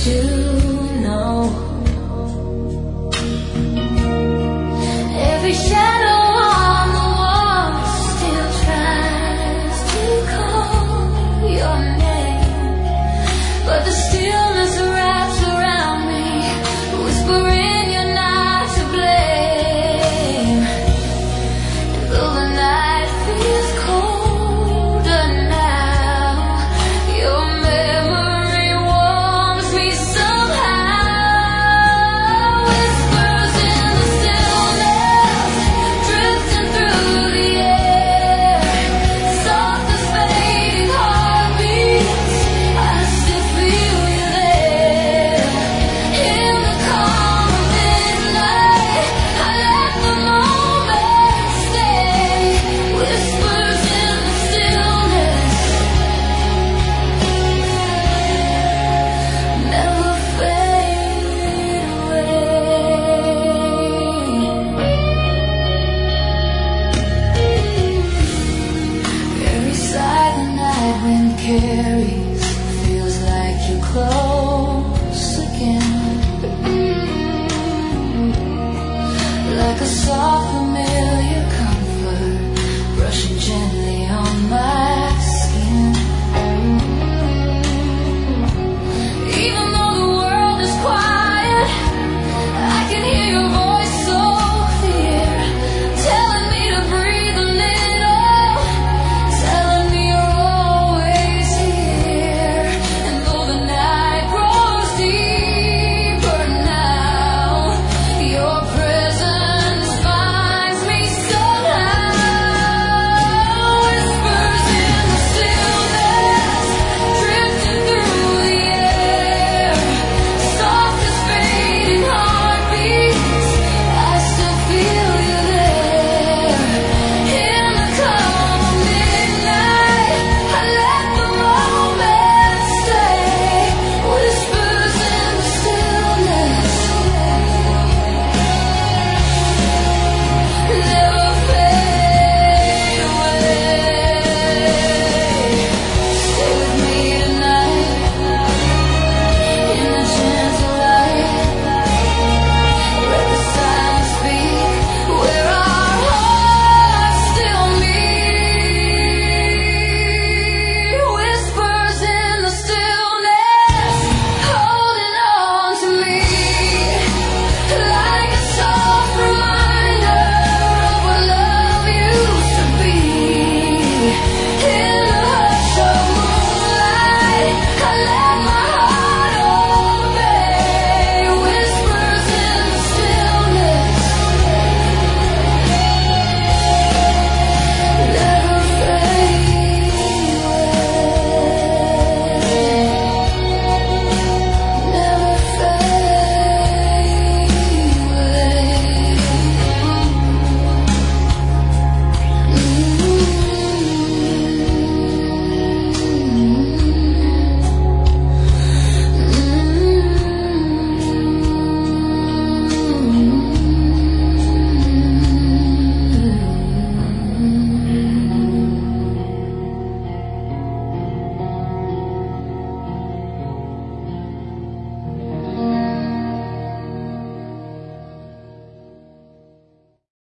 to know. Every shadow on the wall still tries to call your name, but the stillness wraps around me, whispering you're not to blame. And though the night feels colder now, your memory warms me somehow. Whispers in the stillness, drifting through the air, soft as fading heartbeats, I still feel you there. In the calm of midnight, I let the moment stay. Whispers in the stillness, never fade away. Very silent night, wind carries